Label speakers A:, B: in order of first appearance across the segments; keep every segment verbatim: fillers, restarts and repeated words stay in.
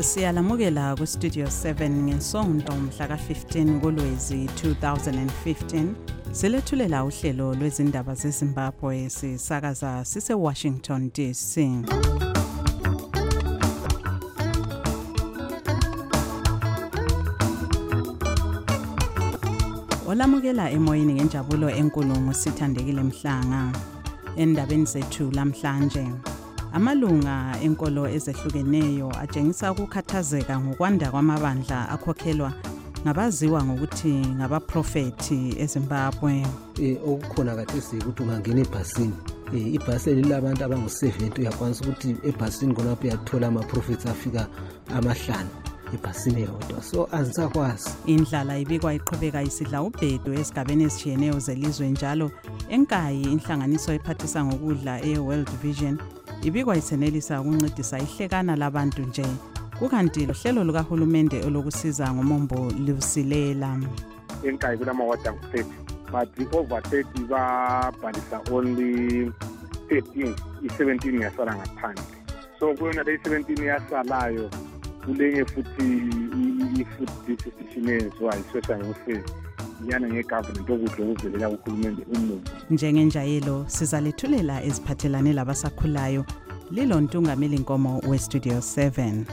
A: Siyalamukela ku Studio seven ngesonto mhla ka fifteen kuLwezi two thousand fifteen. Silethulela uhlelo lwezindaba zeZimbabwe sisakaza sise Washington D C. Olamukela emoyeni ngenjabulo enkulu sithandekile Mhlanga. Endabeni zethu lamhlanje, amalunga enkolo ezehlukeneyo atshengisa ukukhathazeka ngokwanda kwamabandla akhokhelwa ngabaziwa ngokuthi ngabaprofeti eZimbabwe.
B: Eh okukhona kathesi ukuthi ungangena ebhasini, eh ibhasi lilabantu abangu seventy uyakwanisa ukuthi ebhasini khonapho uyathola ama prophets afika amahlanu ebhasini yodwa, so azisakwazi.
A: Indlala ibikwa iqhubeka isidla ubhedu esigabeni ezitshiyeneyo zelizwe, njalo enkayi inhlanganiso ephathisa ngokudla e-World Vision ibikwa isenelisa ukuncedisa ihlekana labantu nje, kukanti lohlelo lukahulumende olokusiza ngomombo lusilela.
C: Enkayi kulama-ward thirty, but over thirty babhalisa only thirteen, i-seventeen yasala ngaphandle. So kuyona le seventeen yasalayo kulenye futhi i-food distribution eyenziwa i-social welfare yana nge-government okudla okuvelela kuhulumende umumo.
A: Njengenjayelo sizalethulela eziphathelane labasakhulayo lilo Ntungameli Nkomo we-Studio seven.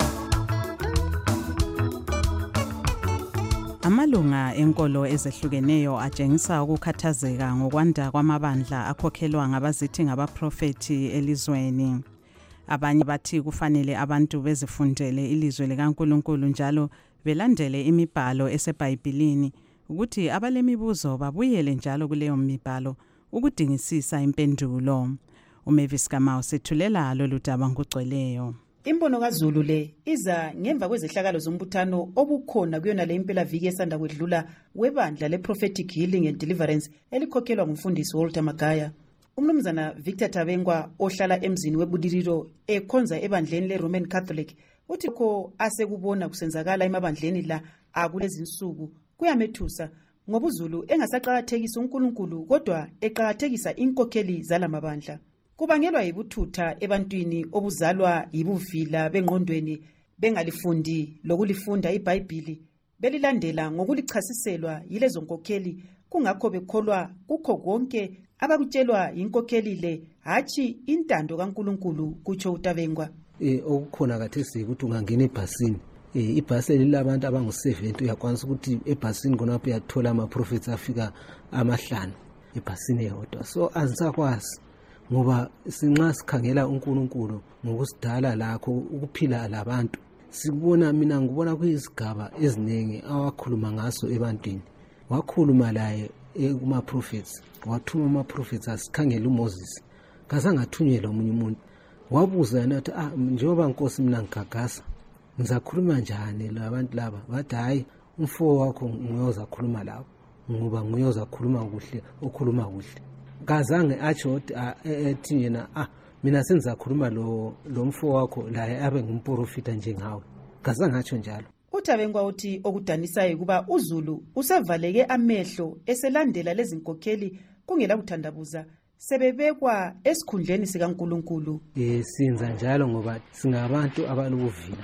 A: Amalunga enkolo ezehlukeneyo atshengisa ukukhathazeka ngokwanda kwamabandla akhokhelwa ngabazithi ngabaprofeti elizweni. Abanye bathi kufanele abantu bezifundele ilizwe likaNkulunkulu njalo belandele imibhalo eseBhayibhelini ukuthi abalemibuzo babuyele njalo kuleyo mibhalo ukudingisisa impendulo. uMavis Kamau sethulela lolu daba ngokugcweleyo.
D: Imbono kaZulu le iza ngemva kwezehlakalo zombuthano obukhona kuyona le impela viki esanda kwedlula webandla le-Prophetic Healing and Deliverance elikhokhelwa ngumfundisi Walter Magaya. Umnumzana Victor Tabengwa ohlala emzini weBudiriro ekhonza ebandleni le-Roman Catholic uthi ko asekubona kusenzakala emabandleni la akulezi nsuku kuyamethusa ngoba uZulu engasaqhakathekisa uNkulunkulu kodwa eqhakathekisa inkokheli zalamabandla. Kubangelwa yibuthutha ebantwini obuzalwa yibuvila bengqondweni bengalifundi lokulifunda iBhayibheli belilandela ngokulichasiselwa yilezo nkokheli, kungakho bekholwa kukho konke abakutshelwa inkokheli le hathi intando kaNkulunkulu kutsho uTabengwa.
B: Eh okukhona kathesi ukuthi ungangena ebhasini, eh ibhasi lilabantu abangu seventy uyakwanisa ukuthi ebhasini khonapho uyathola ama prophets afika amahlanu ebhasini yodwa, so azisakwazi ngoba sinxa sikhangela uNkulunkulu ngokusidala lakho ukuphila labantu sikubona. Mina ngibona kuyizigaba eziningi awakhuluma ngaso ebantwini. Wakhuluma laye kuma prophets, wathuma ama prophets asikhangela uMoses, kazangathunyelwa omunye umuntu. Wabuza yena ukuthi ah njengoba Nkosi mina ngigagasa ngizakhuluma njani labantu laba? Bathi hayi umfo wakho nguyoza khuluma lawo ngoba nguyoza khuluma kuhle okhuluma kuhle. Kazange atsho ethi yena ah mina sengizakhuluma lo lo mfo wakho la abe ngumprofita njengawe. Kazange atsho njalo.
D: uTabengwa uthi okudanisayo kuba uZulu usevaleke amehlo eselandela lezi nkokheli kungela kuthandabuza sebebekwa esikhundleni sikaNkulunkulu.
B: Eh sinza njalo ngoba singabantu abalubuvila,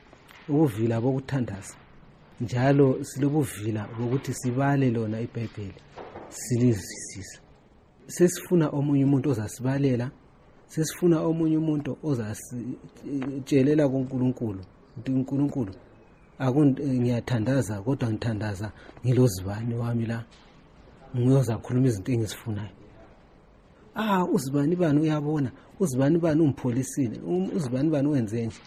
B: ubuvila bokuthandaza njalo silobuvila bokuthi sibale lona iBhayibheli silizwisisa. Sesifuna omunye umuntu ozasibalela, sesifuna omunye umuntu ozasitshelela kuNkulunkulu ukuthi uNkulunkulu akungiyathandaza kodwa ngithandaza ngilozibani wami la ngiyoza khuluma izinto engizifunayo. Ah uzibani bani uyabona, uzibani bani umpholisile, uzibani bani wenze nje,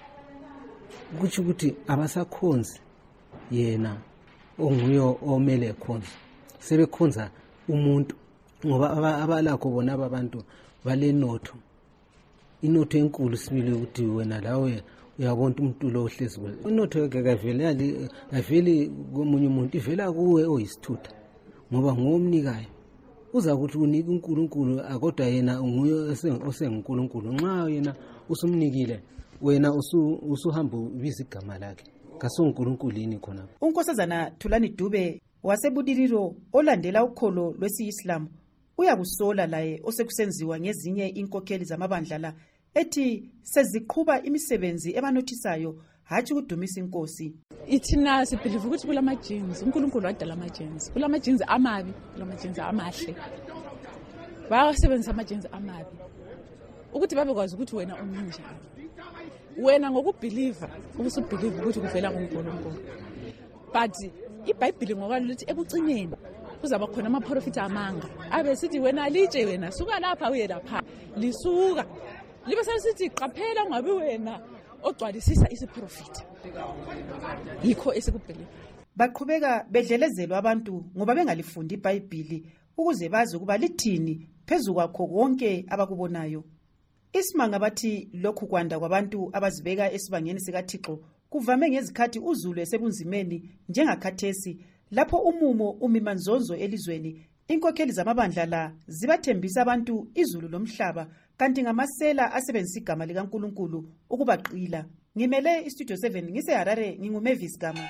B: kuthi ukuthi abasakhonzi yena onguyo omele khonza, sebekhonza umuntu ngoba abalakho bona abantu balenotho, inotho enkulu sibili ukuthi wena lawe uyabona umuntu lo ohlezi kuwe. Inotho yakavela aveli komunye umuntu ivela kuwe oyisithutha ngoba ngomnikayo. Uza ukuthi unika uNkulunkulu akodwa yena nguye osenguNkulunkulu. Nxa yena usumnikile wena usuhamba ubiza igama lakhe, kasoNkulunkulu yini khona.
D: uNkosazana Thulani Dube waseBudiriro olandela ukholo lwesi-Islam uyakusola laye osekusenziwa ngezinye inkokheli zamabandla la ethi seziqhuba imisebenzi ebanothisayo hatshi ukudumisa inkosi.
E: Ithina sibhiliva ukuthi kulama jeans uNkulunkulu wadala ama jeans. Kulama jeans amabi, kulama jeans amahle. Bayasebenzisa ama jeans amabi. Ukuthi babekwazi ukuthi wena uninjani. Wena ngokubhiliva, ubusubhiliva ukuthi kuvela kuNkulunkulu. But iBhayibheli ngokwalo lithi ekucineni kuzaba khona amaprofeti amanga. Abe sithi wena litshe wena suka lapha uye lapha. Lisuka. Libe sesithi qaphela ngabe wena ogcwalisisa isiprofeti. Yikho esikubheliva.
D: Baqhubeka bedlelezelwa abantu ngoba bengalifundi iBhayibheli ukuze bazi ukuba lithini phezu kwakho konke abakubonayo. Isimanga bathi lokhu kwanda kwabantu abazibeka esibangeni sikaThixo kuvame ngezikhathi uzulu esebunzimeni njengakhathesi lapho umumo umimanzonzo elizweni. Inkokheli zamabandla la zibathembisa abantu izulu lomhlaba kanti ngamasela asebenzisa igama likaNkulunkulu ukubaqila. Ngimele iStudio seven ngise Harare nginguMavis Gama.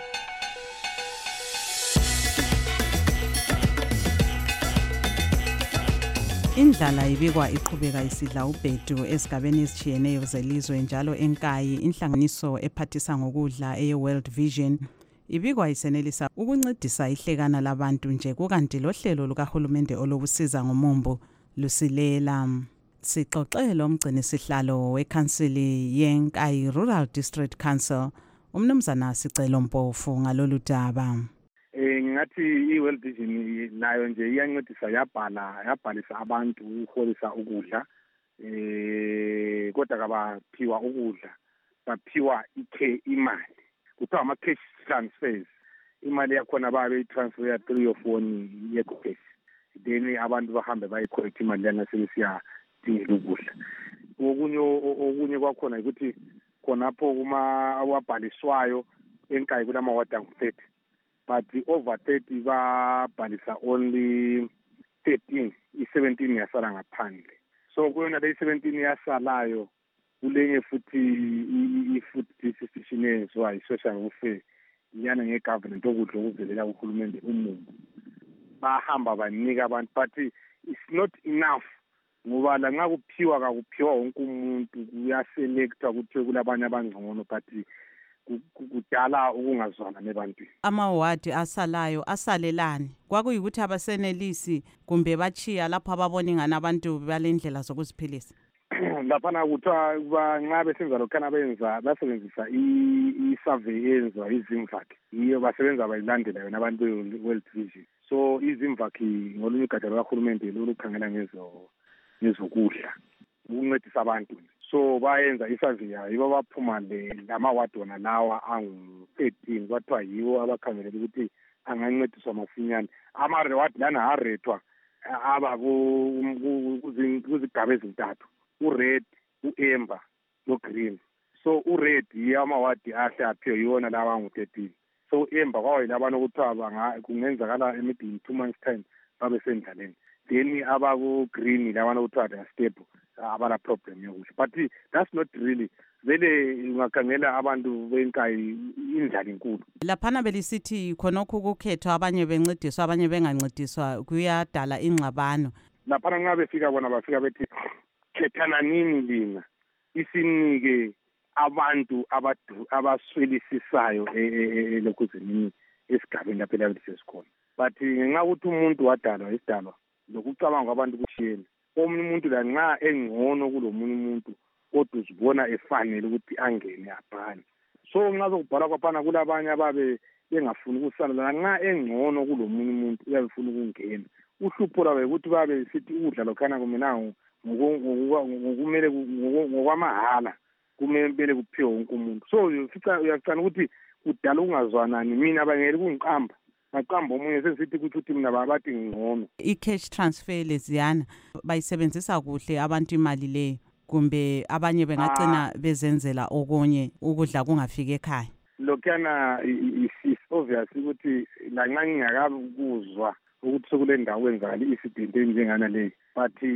A: Indlala ibikwa iqhubeka isidla ubhedu esigabeni esitshiyeneyo zelizwe njalo enkayi inhlanganiso ephathisa ngokudla eyeWorld Vision ibikwa isenelisa ukuncedisa ihlekana labantu nje kukanti lohlelo lukahulumende olobusiza ngomumbu lusilela. Sixoxe lo mgcini sihlalo wekhansili yenkayi Rural District Council umnumzana Sicelo Mpofu ngalolu daba.
C: Eh ngathi iWorld Vision nayo nje iyancedisa yabhala yabhalisa abantu uholisa ukudla eh kodwa kabaphiwa ukudla baphiwa ikhe imali kuthiwa ama cash transfers imali yakhona babe transfer three or four ye cash then abantu bahambe bayi collect imali yana sebesiya dinga ukudla. Okunye okunye kwakhona ukuthi khonapho kuma awabhaliswayo enkayi kulama ward thirty but over thirty babhalisa only thirteen i-seventeen yasala ngaphandle. So kuyona le seventeen yasalayo kulenye futhi i-food distribution yenziwa i-social welfare yana nge-government okudla okuvelela kuhulumende umumbu bahamba banika abantu but it's not enough ngoba la nxa kuphiwa kakuphiwa wonke umuntu kuyaselectwa kuthiwe kulabanye abangcono but kudala ukungazwana nebantwini.
A: Amawadi asalayo asalelani kwakuyikuthi abasenelisi kumbe bachiya lapho ababona ingana abantu balendlela zokuziphilisa.
C: Laphana kuthiwa nxa besenza lokhana benza basebenzisa i-survey yenziwa izimvaki yiyo basebenza bayilandela yona abantu be-World Vision. So izimvaki ngolunye ugatsha lukahulumende olukhangela ngezo ngezokudla ukuncedisa abantu. So bayenza i-survey yayo yibo baphuma lamawadi wona lawa angu thirteen kwathiwa yiwo abakhangelela ukuthi angancediswa masinyane. Ama-reward lana arethwa aba kuzigaba ezintathu u-red, u-amber no-green. So u-red yiyo amawadi ahle aphiwe yiwona lawa angu thirteen. So u-amber kwawayila abantu okuthiwa kungenzakala maybe two months time babe sendlaleni. Then abaku-green labana okuthiwa they are stable abala problem yokudla but that's not really vele ungakhangela abantu benkayi indlala inkulu.
A: Laphana belisithi khonokho ukukhethwa abanye bencediswa abanye bengancediswa kuyadala ingxabano.
C: Laphana nxa befika bona bafika bethi khethana nini lina isinike abantu abaswelisisayo elokhuzini esigabeni lapho lapho sesikhona but ngenxa ukuthi umuntu wadalwa isidalwa lokucabanga kwabantu kushiyene. Omunye umuntu la nxa engcono kulomunye umuntu kodwa uzibona efanele ukuthi angene abhale. So nxa sokubhala kwaphana kulabanye ababe bengafuni ukusala la nxa engcono kulomunye umuntu uyabefuna ukungena. Uhlupho lwabe ukuthi babe sithi ukudla lokhana kumenayo ngokumele ngokwamahala kumele kuphiwe wonke umuntu. So uyacana ukuthi kudala ukungazwanani mina bangeli kungiqamba maqamba omunye sesithi ukuthi mina babathi ngcono.
A: I-cash transfer leziyana bayisebenzisa kuhle abantu imali leyo kumbe abanye bengagcina bezenzela okunye ukudla kungafika ekhaya.
C: Lokhana is obvious ukuthi la nxa ngingakabuzwa ukuthi sekule ndawo kwenzakala isidinto njengana leyi but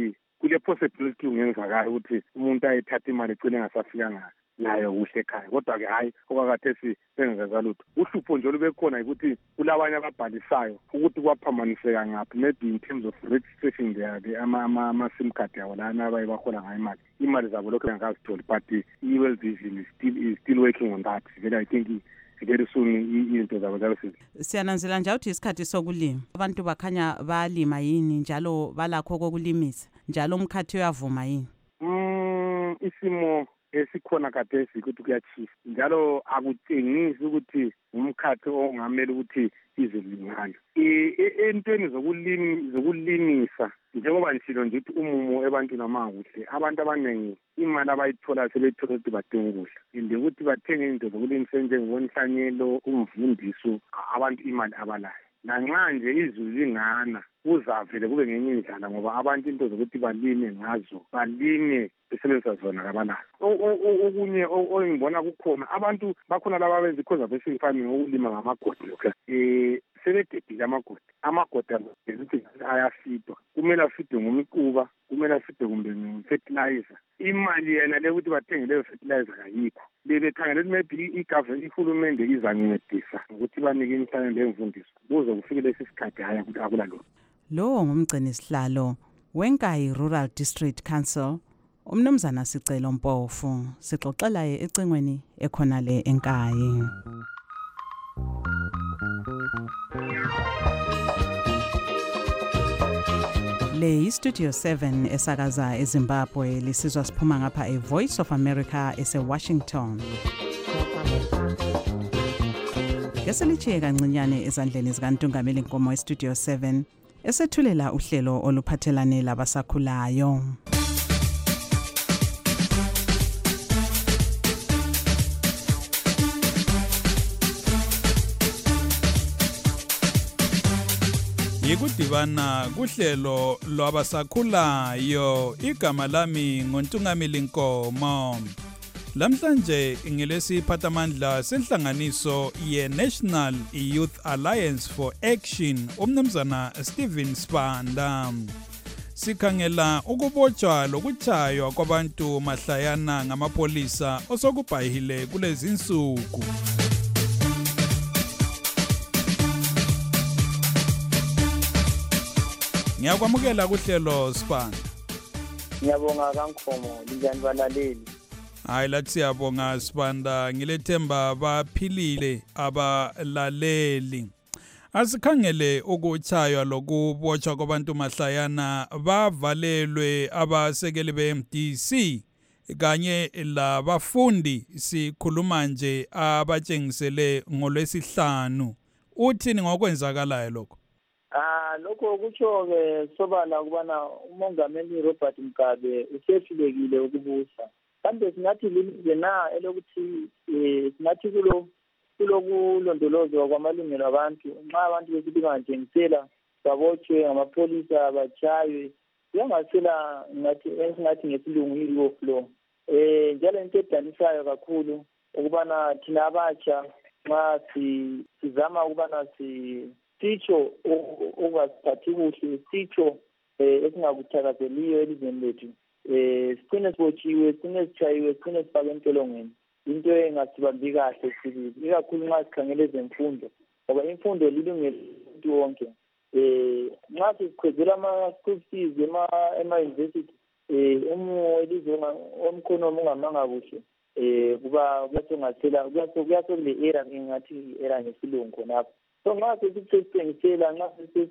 C: kule possibility ungenzakala ukuthi umuntu ayethatha imali egcine engasafikanga nayo kuhle ekhaya. Kodwa-ke hhayi okwakhathesi bengenzeka lutho. Uhlupho nje olubekhona ukuthi kulabanye ababhalisayo ukuthi kwaphambaniseka ngaphi, maybe in terms of registration there ama-sim card yabo lana abaye bahola ngayo imali. Imali zabo lokhu bengazitholi, but i-World Vision is still, is still working on that. Then I think very soon into zabo zabe
A: siyananzela nje ukuthi isikhathi sokulima abantu bakhanya balima yini njalo balakho kokulimisa njalo umkhathi uyavuma yini?
C: Mm, isimo esikhona khathesi ukuthi kuyachisa njalo akutshengisi ukuthi umkhathi ongamele ukuthi izilingana entweni zokulimi zokulimisa. Njengoba nishilo nje ukuthi umumo ebantwini amanguhle, abantu abaningi imali abayithola sebethola ukuthi badinga ukudla, inde ukuthi bathenge into zokulimisa njengonhlanyelo, umvundiso, abantu imali abalayo. Nanxa nje izulu lingana kuzavele kube ngenye indlela ngoba abantu into zokuthi balime ngazo balime besebenzisa zona kabanazo. Okunye oyingibona kukhona abantu bakhona laba benza i-conservation farming ukulima ngamagodi lokho. Eh sebededile amagodi. Amagodi ukuthi ayafidwa. Kumele afidwe ngomquba, kumele afidwe kumbe nge-fertilizer. Imali yena le ukuthi bathenge leyo fertilizer kayikho. Bebekhangela ukuthi maybe i-government ihulumende izancedisa ukuthi banike imhlanje lemfundiso kuze kufike lesi sikhathi haya ukuthi akula lo.
A: Lo ngumgcini sihlalo weNkayi Rural District Council umnumzana Sicelo Mpofu sixoxela ecingweni ekhona le eNkayi. Le Studio seven esakaza eZimbabwe lisizwa siphuma ngapha eVoice of America eseWashington. Ngeselichiye kancinyane ezandleni zikaNtungameli Nkomo eStudio seven esethulela uhlelo oluphathelane labasakhulayo.
F: Yikudibana kuhlelo lwabasakhulayo. Igama lami ngoNtungameli Nkomo. Lamhlanje ngilesiphathamandla senhlanganiso ye-National Youth Alliance for Action umnumzana Stephen Sibanda. Sikhangela ukubotshwa lokuchaywa kwabantu mahlayana ngamapolisa osokubhayile kulezi insuku. Ngiyakwamukela kuhlelo Sibanda.
G: Ngiyabonga kaNkomo, linjani balaleli?
F: Hayi lathi siyabonga Sibanda, ngilethemba baphilile abalaleli. Asikhangele ukuchaywa lokubotshwa kwabantu mahlayana bavalelwe abasekeli be-M D C kanye labafundi sikhuluma nje abatshengisele ngolwesihlanu. Uthini ngokwenzakalayo lokho?
G: Ah lokho kutsho ke sobala ukubana umongameli Robert Mugabe usehlulekile ukubusa. Kambe singathi lilize na elokuthi singathi kulo kulokulondolozwa kwamalungelo abantu nxa abantu besithi banjengisela babotshwe ngamapolisa bachaywe yangasela ngathi ngathi ngesilungu yi-rule of law. Eh njalo into edanisayo kakhulu ukubana thina abatsha nxa sizama ukubana si sitsho okungasiphathi kuhle, sitsho esingakuthakazeliyo elizweni lethu. Eh sicine sibotshiwe, sicine sichayiwe, sicine sifake entolongweni. Into engasibambi kahle sibili, ikakhulu nxa sikhangele ezemfundo ngoba imfundo lilungelo umuntu wonke. Eh nxa siqhubela ama-school fees ema-university eh umo elizweni omkhono ungamanga kuhle eh kuba kuyasengathela kuyasokule era ngingathi era ngesilungu khonapho. So nxa sesithengisela nxa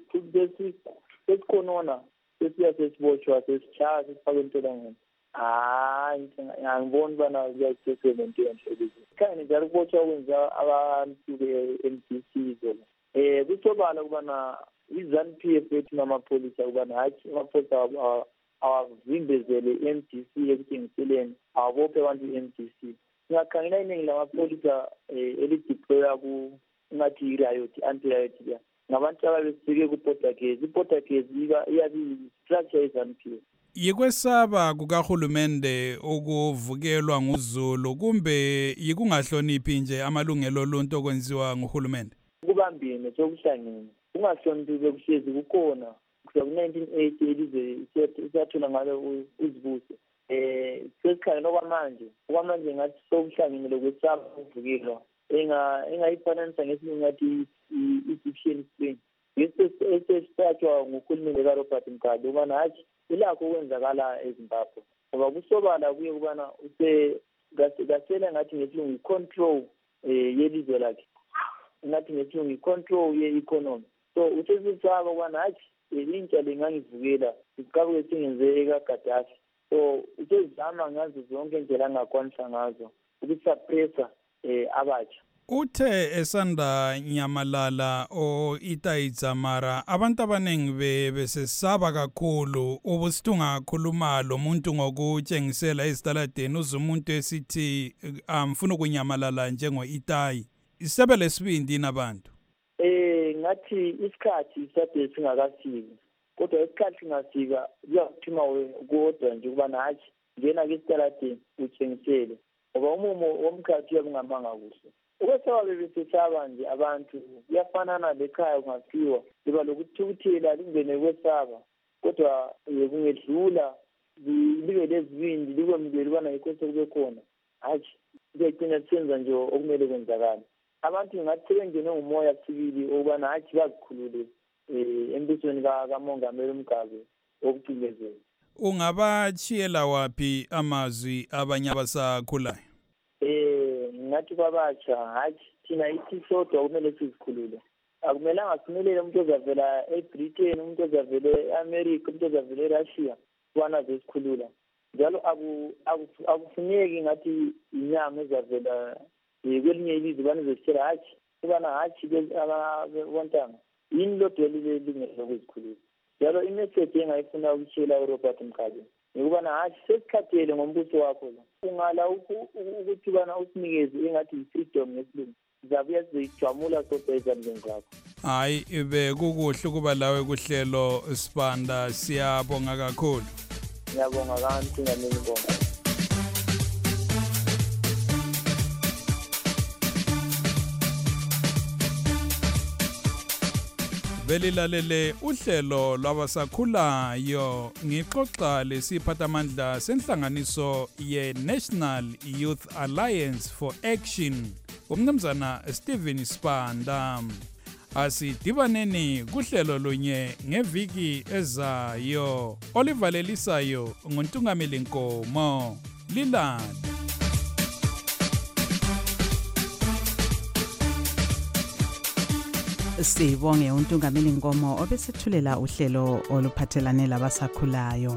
G: sesikhonona sesiya sesibotshwa sesichaya sesifake entolongweni. Hayi ngiyangibona ubana kuyasesebenzisa into enhle. Khanye njalo ukubotshwa okwenza abantu be-M D C zona. Eh kusobala ukubana i-ZANU P F ethu namapolisa ukubana hatshi amapolisa awavimbezele i-M D C ekuthengiseleni awabophe abantu i-M D C. Singakhangela iningi lamapolisa elideploya ku ngathi i-riot, anti-riot ya. Ngabantu ababesike ku-border case. I-border case iyabi structure ye-ZANU P F.
F: Yikwesaba kukahulumende ukuvukelwa nguzulu kumbe yikungahloniphi nje amalungelo oluntu okwenziwa nguhulumende?
G: Kubambene sokuhlangene. Ungahloniphi bekuhlezi kukhona kusukela ku-nineteen eighty ilizwe isiyathola ngalo uzibuso. Um sesikhangela okwamanje okwamanje ngathi sokuhlangene lokwesaba ukuvukelwa engayifananisa ngesilungu ngathi i-Egyptian spring. Esesiphathwa nguhulumende kaRobert Mugabe ubana hatshi ilakho okwenzakala eZimbabwe ngoba kusobala kuye kubana gasela ngathi ngesilungu i-control um yelizwe lakhe ngathi ngesilungu i-control ye-economy. So usesisaba ubana hatshi intsha lengangivukela isiqabuke singenze ekaGaddafi. So usezama ngazo zonke indlela angakwanisa ngazo ukusapressa um abatsha.
F: Uthe esanda nyamalala o Itaidzamara abantu abaningi besesaba kakhulu ubusithunga khuluma lo muntu ngokutshengisela ezitaladeni uze umuntu esithi amfuna ukunyamalala njengo Itai isebe lesibindi nabantu.
G: Eh ngathi isikhathi sade singakafiki kodwa isikhathi singafika kuyakuthima kodwa nje kuba nathi ngena ke esitaladeni utshengisele ngoba umumo womkhathi uyabungamanga kuhle. Ukwesaba bebesesaba nje abantu kuyafanana lekhaya kungafiwa liba lokuthukuthela lingene kwesaba kodwa kungedlula libe lezibindi likwemukele ubana yikho sekube khona hatshi kuyagcina senza nje okumele kwenzakala. Abantu ngathi sebengene ngumoya sibili okubana hatshi bazikhulule um embusweni kamongameli uMgabe wokucindezela.
F: Ungabachiyela waphi amazwi abanye abasakhulayo?
G: um ngathi kwabatsha hatshi thina ithi sodwa kumele sizikhulule. Akumelanga simelele umuntu ozavela eBritain, umuntu ozavela e-America, umuntu ozavela eRussia ubana zesikhulula. Njalo akufuneki ngathi inyama ezavela kwelinye ilizwe ubana izositshela hatshi ubana hatshi abontanga yini lodwa lilingelo lokuzikhulula. Njalo imeseji engayifuna ukutshela uRobert Mugabe ngikubana hatshi sesikhathele ngombuso wakho la ungala ukuthi bana usinikeze engathi i-freedom ngesilungu sizabuya sizoyijwamula sodwa ezandleni zakho.
F: Hayi ibe kukuhle ukuba lawe kuhlelo Sibanda, siyabonga kakhulu.
G: Ngiyabonga kanti ngamini bonke.
F: Belilalele uhlelo lwabasakhulayo ngixoxa lesiphathamandla senhlanganiso ye-National Youth Alliance for Action umnumzana Stephen Sibanda. Asidibaneni kuhlelo lunye ngeviki ezayo olivalelisayo nguNtungameli Nkomo. Lilala.
A: Sibonge uNtungameli Nkomo obesethulela uhlelo oluphathelane labasakhulayo.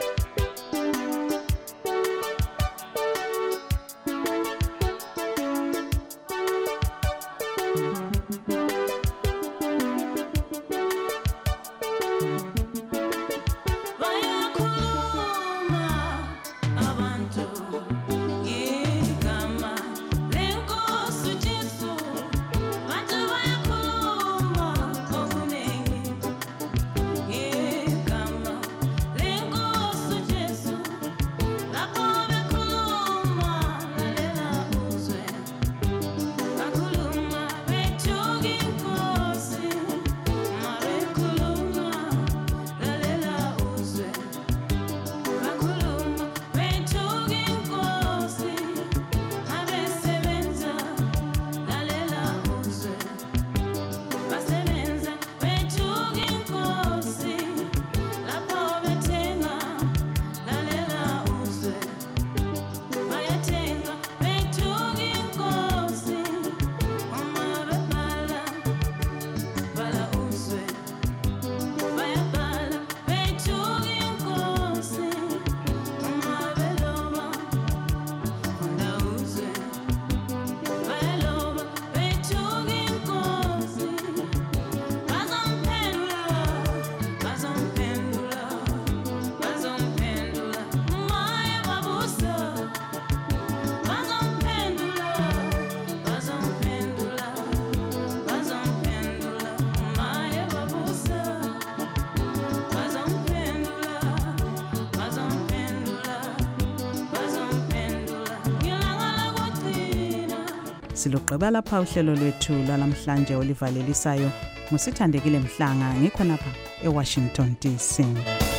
A: Siluqeba lapha uhlelo lwethu lwalamhlanje olivalelisayo. Musithandekile Mhlanga ngikho napha. eWashington D C.